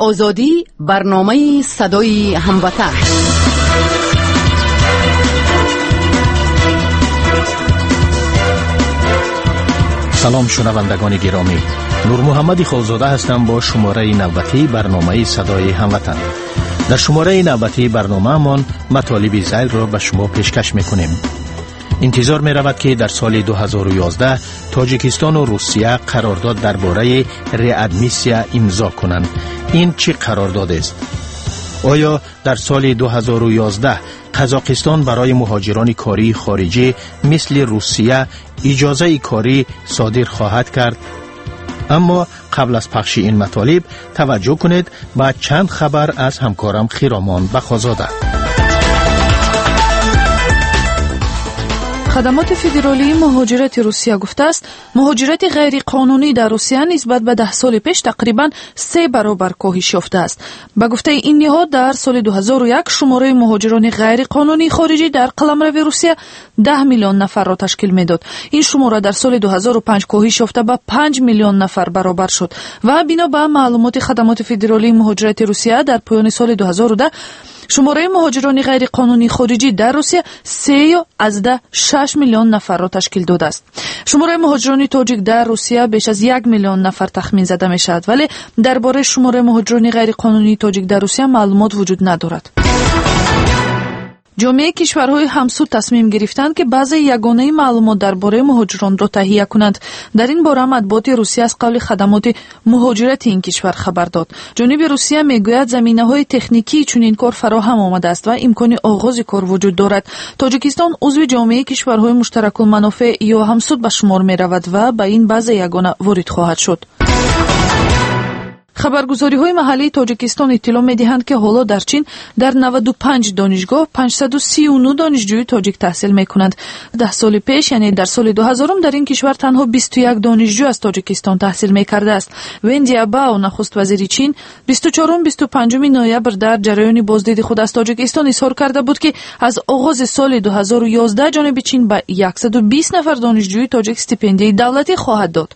آزادی، برنامه صدای هموطن. سلام شنوندگان گرامی، نور محمد خالزاده هستم با شماره نوبتی برنامه صدای هموطن. در شماره نوبتی برنامه‌مان مطالب ذیل را به شما پیشکش می‌کنیم. انتظار می‌رود که در سال 2011 تاجیکستان و روسیه قرارداد درباره ریادمیسیا امضا کنند. این چه قرارداد است؟ آیا در سال 2011 قزاقستان برای مهاجران کاری خارجی مثل روسیه اجازه کاری صادر خواهد کرد؟ اما قبل از پخش این مطالب توجه کنید به چند خبر از همکارم خیرامان بخازاده. خدمات فدرالی مهاجرت روسیه گفته است مهاجرت غیر قانونی در روسیه نسبت به 10 سال پیش تقریباً 3 برابر کاهش یافته است. به گفته این نهاد در سال 2001 شماره مهاجران غیر قانونی خارجی در قلمرو روسیه 10 میلیون نفر را تشکیل میداد. این شماره در سال 2005 کاهش یافته به 5 میلیون نفر برابر شد و بنا به معلومات خدمات فدرالی مهاجرت روسیه در پایان سال 2010 شماره مهاجران غیر قانونی خارجی در روسیه 3.6 میلیون نفر را تشکیل داده است. شماره مهاجران تاجیک در روسیه بیش از 1 میلیون نفر تخمین زده می شود، ولی درباره شماره مهاجران غیر قانونی تاجیک در روسیه معلومات وجود ندارد. جامعه کشورهای همسود تصمیم گرفتند که بعضی یگانه معلومات درباره مهاجران را تهیه کنند. در این باره مطبوعات روسیه از قبل خدمات مهاجرت این کشور خبر داد. جانب روسیه میگوید زمینه‌های تکنیکی چنین کار فراهم آمده است و امکان آغاز کار وجود دارد. تاجیکستان عضو جامعه کشورهای مشترک المنافع یا همسود به شمار می‌رود و به این بعضی یگانه وارد خواهد شد. خبرگزاری‌های محلی تاجیکستان اطلاع می‌دهند که حالا در چین در 95 دانشگاه 539 دانشجوی تاجیک تحصیل می‌کنند. 10 سال پیش یعنی در سال 2000 در این کشور تنها 21 دانشجو از تاجیکستان تحصیل می‌کرده است. ون جیابائو نخست وزیر چین 24-25 نوامبر در جریان بازدید خود از تاجیکستان اظهار کرده بود که از آغاز سال 2011 جانب چین به 120 نفر دانشجوی تاجیک استیپندیای دولتی خواهد داد.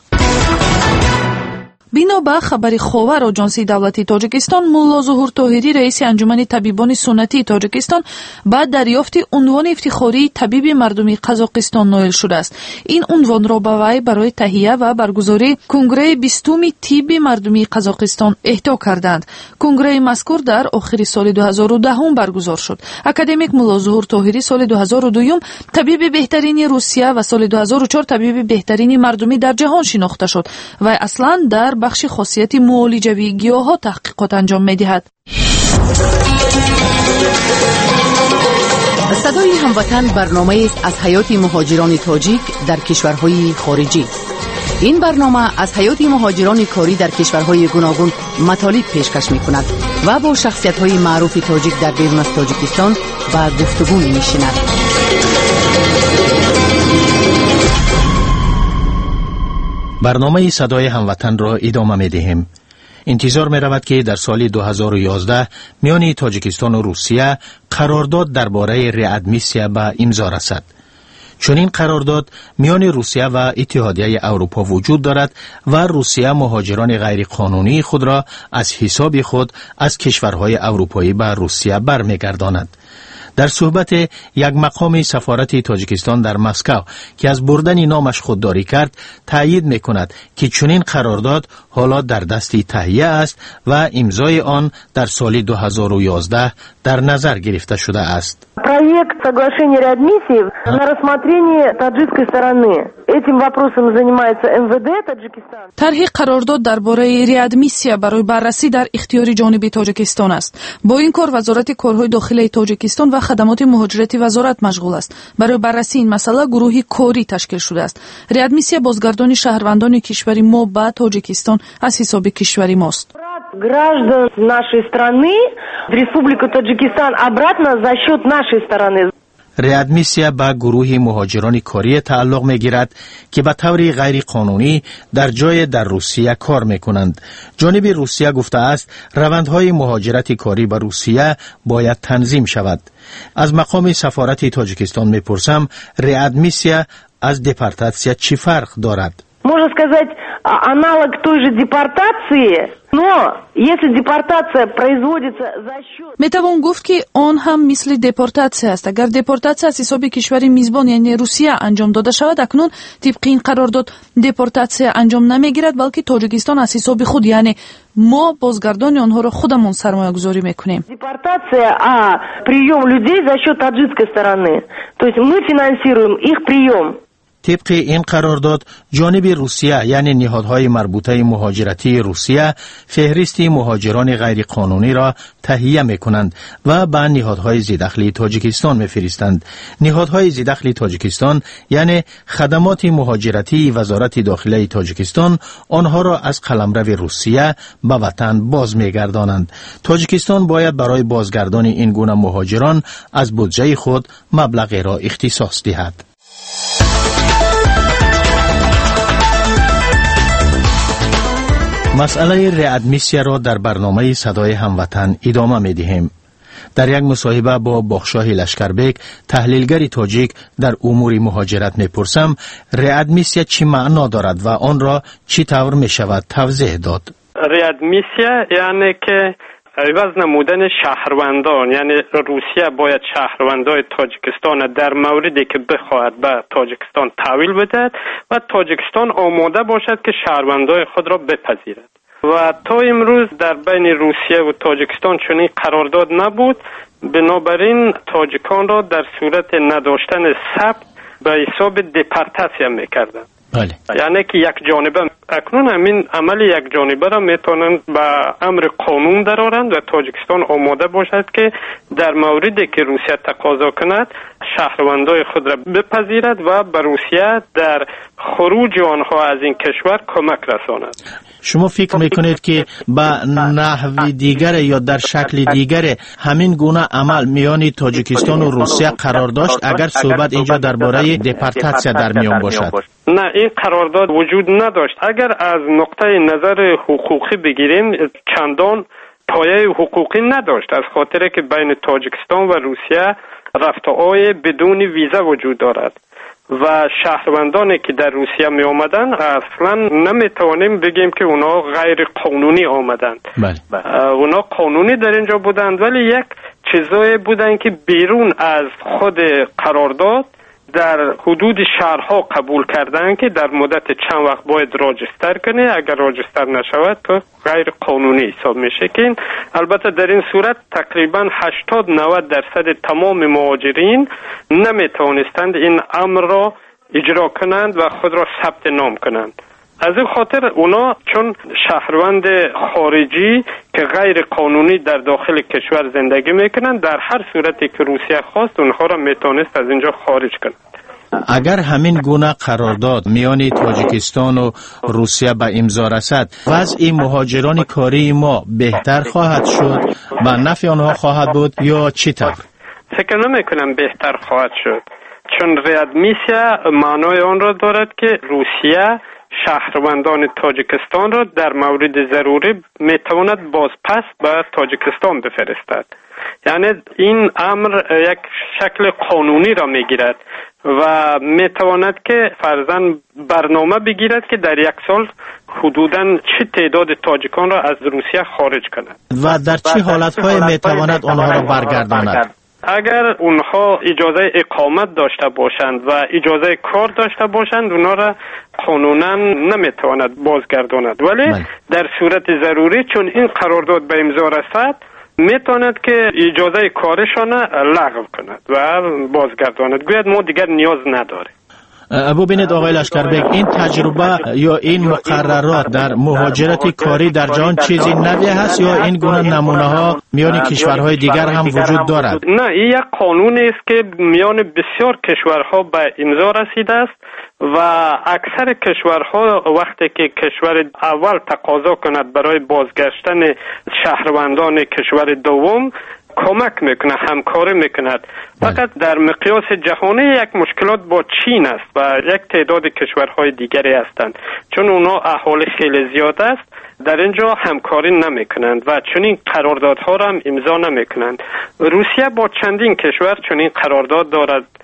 بنا به خبری خاور آژانسی دولتی تاجیکستان، ملا ظهور طاهری رئیس انجمن طبیبان سنتی تاجیکستان بعد دریافت عنوان افتخاری طبیب مردمی قزاقستان نایل شده است. این عنوان را به وی برای تهیه و برگزاری کنگره 20 طب مردمی قزاقستان اهدا کردند. کنگره مذکور در آخر سال 2010 برگزار شد. اکادمیک ملا ظهور طاهری سال 2002 طبیب بهترین روسیه و سال 2004 طبیب بهترین مردمی در جهان شناخته شد و اصلا در بخش خاصیت معالجوی گیاها تحقیقات انجام می‌دهد. صدای هموطن برنامه است از حیات مهاجران تاجیک در کشورهای خارجی. این برنامه از حیات مهاجران کاری در کشورهای گوناگون مطالب پیشکش می‌کند و با شخصیت‌های معروف تاجیک در بیرون از تاجیکستان به گفتگو می‌نشیند. برنامه صدای هموطن را ادامه می‌دهیم. انتظار می‌رود که در سال 2011 میان تاجیکستان و روسیه قرارداد درباره ریادمیسیا به امضا رسد. چون این قرارداد میان روسیه و اتحادیه اروپا وجود دارد و روسیه مهاجران غیر قانونی خود را از حساب خود از کشورهای اروپایی به روسیه برمیگرداند. در صحبت یک مقام سفارت تاجیکستان در مسکو که از بردن نامش خودداری کرد، تأیید می‌کند که چنین قرارداد حالا در دست تهیه است و امضای آن در سال 2011 در نظر گرفته شده است. Проект соглашения реадмиссии на рассмотрении таджикской стороны. Этим вопросом занимается МВД Таджикистан. طرح قرارداد درباره ریادمیسیا برای بررسی در اختیار جانب تاجیکستان است. با این کار وزارت کارهای داخلی تاجیکستان و خدمات مهاجرتی وزارت مشغول است. برای بررسی این مسئله گروهی کاری تشکیل شده است. ریادمیسیا بازگردانی شهروندان کشور ما به تاجیکستان از حساب کشور ماست. Граждан нашей страны в Республику Таджикистан обратно за счет нашей стороны. ریادمیسیا به گروه مهاجران کاری تعلق می‌گیرد که به طور غیر قانونی در جای در روسیه کار می‌کنند. جانب روسیه گفته است روندهای مهاجرت کاری به روسیه باید تنظیم شود. از مقام سفارت تاجیکستان می‌پرسم ریادمیسیا از دپارتاسیا چی فرق دارد؟ можно сказать, аналог той же депортации, но если депортация производится за счет... میتوان گفت که آن هم مثل دپورتاسیا است. اگر دپورتاسیا از حساب کشور میزبان یعنی روسیه انجام داده شود، اکنون طبق این قرارداد دپورتاسیا انجام نمیگیرد، بلکه تاجیکستان از حساب خود یعنی ما بازگردان آنها را خودمون سرمایه گذاری میکنیم. Депортация, а прием людей за счет таджикской стороны. То есть мы финансируем их прием. طبق این قرارداد جانب روسیه یعنی نهادهای مربوطه مهاجرتی روسیه فهرست مهاجران غیر قانونی را تهیه میکنند و به نهادهای ذی‌دخل تاجیکستان میفرستند. نهادهای ذی‌دخل تاجیکستان یعنی خدمات مهاجرتی وزارت داخله تاجیکستان آنها را از قلمرو روسیه به وطن باز میگردانند. تاجیکستان باید برای بازگردان این گونه مهاجران از بودجه خود مبلغی را اختصاص دهد. مسئله ریادمیسیا را در برنامه صدای هموطن ادامه می دهیم. در یک مصاحبه با باخشاه لشکربک تحلیلگر تاجیک در امور مهاجرت می پرسم ریادمیسیا چی معنا دارد و آن را چی طور می شود توضیح داد. ریادمیسیا یعنی که عوض نمودن شهروندان، یعنی روسیه باید شهروندان تاجیکستان در موردی که بخواهد به تاجیکستان تحویل بدهد و تاجیکستان آماده باشد که شهروندان خود را بپذیرد. و تا امروز در بین روسیه و تاجیکستان چنین قرارداد نبود، بنابراین تاجیکان را در صورت نداشتن ثبت به حساب دپورتاسیا میکردند. یعنی که یک جانبه اکنون همین عمل یک جانبه را میتونند به امر قانون درآورند و تاجیکستان آماده باشد که در موردی که روسیه تقاضا کند شهروندان خود را بپذیرد و به روسیه در خروج آنها از این کشور کمک رساند. شما فکر میکنید که به نحو دیگر یا در شکل دیگر همین گونه عمل میان تاجیکستان و روسیه قرار داشت اگر صحبت اینجا درباره دپورتاسیا در میان باشد؟ نه، این قرارداد وجود نداشت. اگر از نقطه نظر حقوقی بگیریم چندان پایه حقوقی نداشت، از خاطر که بین تاجیکستان و روسیه رفته‌های بدون ویزا وجود دارد و شهروندانی که در روسیه می آمدن اصلا نمی توانیم بگیم که اونا غیر قانونی آمدند. اونا قانونی در اینجا بودند، ولی یک چیزایی بودند که بیرون از خود قرارداد در حدود شهرها قبول کردن که در مدت چند وقت باید راجستر کنه، اگر راجستر نشود تو غیر قانونی حساب میشه. که البته در این صورت تقریبا 80-90% تمام مهاجرین نمیتوانستند این امر را اجرا کنند و خود را ثبت نام کنند. از این خاطر اونا چون شهروند خارجی که غیر قانونی در داخل کشور زندگی میکنند، در هر صورتی که روسیه خواست اونها را میتونست از اینجا خارج کنند. اگر همین گونه قرارداد میان تاجیکستان و روسیه به امضا رسد، وضع مهاجران کاری ما بهتر خواهد شد، به نفع آنها خواهد بود یا چی طور؟ فکر نمیکنم بهتر خواهد شد، چون ریادمیسیا معنای آن را دارد که روسیه شهروندان تاجیکستان را در مورد ضروری میتواند باز پس به تاجیکستان بفرستد. یعنی این امر یک شکل قانونی را میگیرد و میتواند که فرضاً برنامه بگیرد که در یک سال حدوداً چه تعداد تاجیکان را از روسیه خارج کند و در چه حالت‌های میتواند آنها را برگرداند. اگر اونها اجازه اقامت داشته باشند و اجازه کار داشته باشند اونها را قانونا نمیتواند بازگرداند، ولی در صورت ضروری چون این قرارداد به امضا رسد میتواند که اجازه کارشان لغو کند و بازگرداند. گوید ما دیگر نیاز نداریم. ببینید آقای لشکربک، این تجربه یا این مقررات در مهاجرت کاری در جهان چیزی نوی هست یا این گونه نمونه ها میان کشورهای دیگر هم وجود دارد؟ نه، این یک قانونی است که میان بسیار کشورها به امضا رسیده است و اکثر کشورها وقتی که کشور اول تقاضا کند برای بازگشتن شهروندان کشور دوم کمک میکنه، همکاری میکند. فقط در مقیاس جهانی یک مشکلات با چین است و یک تعداد کشورهای دیگری هستند، چون اونا اهالی خیلی زیاد است در اینجا همکاری نمیکنند و چنین قراردادها را هم امضا نمیکنند. روسیه با چندین کشور چنین قرارداد دارد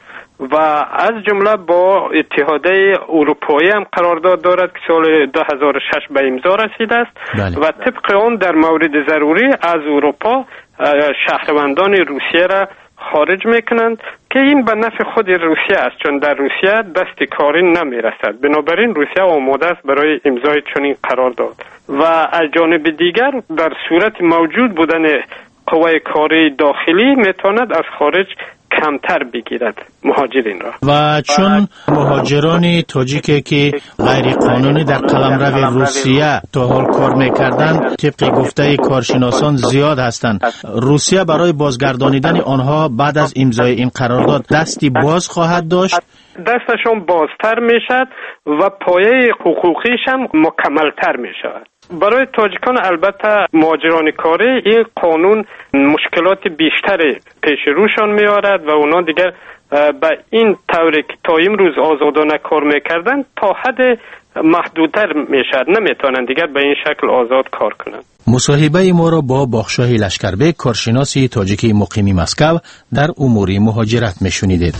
و از جمله با اتحادیه اروپایی هم قرارداد دارد که سال 2006 به امضا رسیده است. بله. و طبق آن در مورد ضروری از اروپا شهروندان روسیه را خارج میکنند که این به نفع خود روسیه است، چون در روسیه دست کاری نمیرسد. بنابراین روسیه آماده است برای امضای چنین قرارداد. و از جانب دیگر در صورت موجود بودن قوای کاری داخلی میتواند از خارج کمتر بگیرد مهاجرین را. و چون مهاجران تاجیک که غیر قانونی در قلمرو روسیه تا حال کار میکردند طبق گفته کارشناسان زیاد هستند، روسیه برای بازگردانیدن آنها بعد از امضای این قرارداد دستی باز خواهد داشت؟ دستشون بازتر میشد و پایه حقوقیش هم مکملتر میشود. برای تاجیکان البته مهاجران کاری این قانون مشکلات بیشتری پیش روشان میارد و اونا دیگر به این طوری که تا امروز آزادانه کار میکردن تا حد محدودتر میشد، نمیتونن دیگر به این شکل آزاد کار کنند. مصاحبه ما را با باخشاه لشکربک، کارشناسی تاجیکی مقیم مسکو در امور مهاجرت میشنیدید.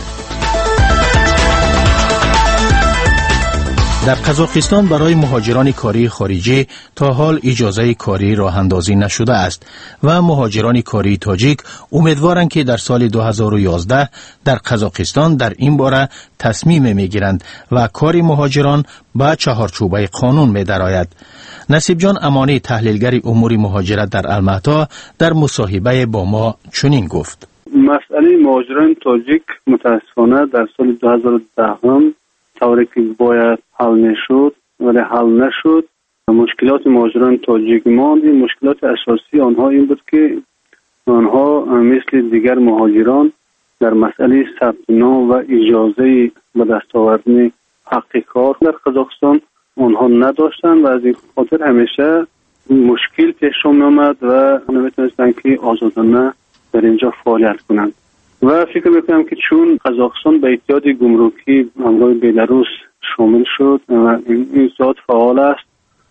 در قزاقستان برای مهاجران کاری خارجی تا حال اجازه کاری راه اندازی نشده است و مهاجران کاری تاجیک امیدوارند که در سال 2011 در قزاقستان در این باره تصمیم میگیرند و کار مهاجران به چهارچوبه قانون می‌درآید. نصیب جان امانی، تحلیلگر امور مهاجرت در المهدا، در مصاحبه با ما چنین گفت: مسئله مهاجران تاجیک متاسفانه در سال 2010 طوری که باید حل نشد ولی حل نشد. مشکلات مهاجران تاجیک ماند. مشکلات اساسی آنها این بود که آنها مثل دیگر مهاجران در مسئله ثبت نام و اجازه به دست آوردن حق کار در قزاقستان آنها نداشتند و از این خاطر همیشه مشکل پیش آمد و نمیتونستند که آزادانه در اینجا فعالیت کنند. و فکر میکنم که چون قزاقستان به اتحاد گمرکی همراه بلاروس شامل شد و این ذات فعال است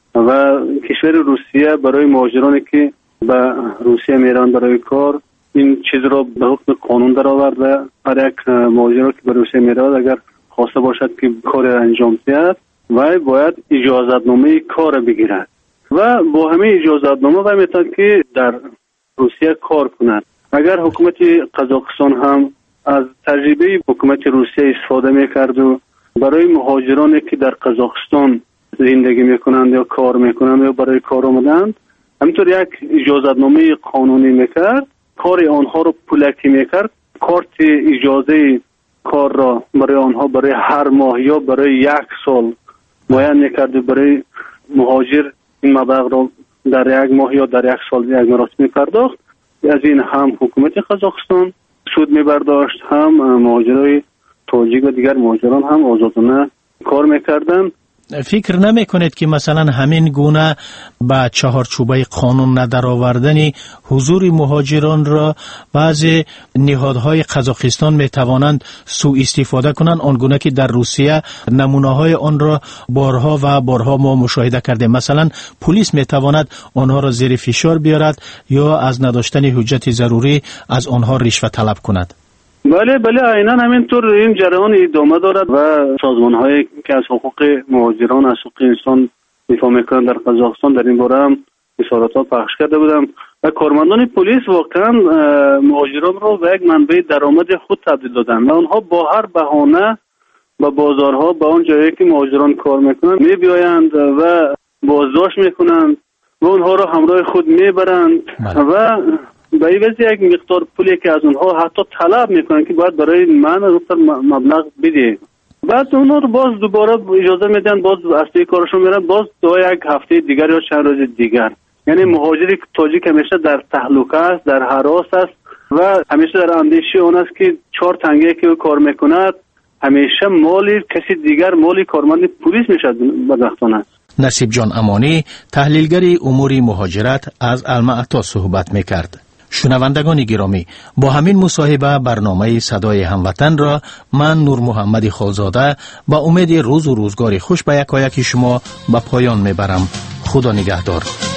و کشور روسیه برای مهاجرانی که به روسیه میرن برای کار این چیز را به حکم قانون درآورده. هر یک مهاجر که به روسیه میرود اگر خواسته باشد که کار انجام دهد و باید اجازتنامه کار بگیرد و با همه اجازتنامه و میتواند که در روسیه کار کند. اگر حکومت قزاقستان هم از تجربه حکومت روسیه استفاده میکرد و برای مهاجرانی که در قزاقستان زندگی میکنند یا کار میکنند یا برای کار آمدند همینطور یک اجازتنامه قانونی میکرد، کار آنها رو پولکی میکرد، کارت اجازه کار را برای آنها برای هر ماه یا برای یک سال معین میکرد، برای مهاجر این مبلغ را در یک ماه یا در یک سال یک مرتبه میپرداخت. از این هم حکومت قزاقستان سود میبرداشت، هم مهاجرای تاجیک و دیگر مهاجران هم آزادانه کار میکردن. فکر نمی کنید که مثلا همین گونه با چهارچوبه قانون ندرآوردن حضور مهاجران را بعضی نهادهای قزاقستان می توانند سوء استفاده کنند، آنگونه که در روسیه نمونه های آن را بارها و بارها ما مشاهده کردیم؟ مثلا پلیس می تواند آنها را زیر فشار بیارد یا از نداشتن حجت ضروری از آنها رشوه طلب کند. بله عیناً همینطور این جریان ادامه دارد و سازمان‌هایی که از حقوق مهاجران، از حقوق انسان دفاع می‌کنند در قزاقستان در این باره هم اظهارات پخش کرده بودم و کارمندان پلیس واقعاً مهاجران را به یک منبع درآمد خود تبدیل دادند و آنها با هر بهانه به بازارها به آن جایی که مهاجران کار می‌کنند می‌بیایند و بازداشت می‌کنند و آنها را همراه خود می‌برند و به این وجه یک مقدار پولی که از اونها حتی طلب میکنن که باید برای من مبلغ بده، بعد اونها رو باز دوباره اجازه میدن باز اصلی کارشون میرن باز دو یک هفته دیگر یا چند روز دیگر. یعنی مهاجری تاجیک همیشه در تهلکه است، در هراس است و همیشه در اندیشه اون است که 4 تنگه که کار میکند همیشه مالی کسی دیگر مالی کارمند پلیس میشد بدبختانه. نصیب جان امانی، تحلیلگر امور مهاجرت، از المعطا صحبت میکرد. شنوندگان گرامی، با همین مصاحبه برنامه صدای هموطن را من نور محمد خالزاده با امید روز و روزگار خوش به یکایک شما به پایان میبرم. خدا نگهدار.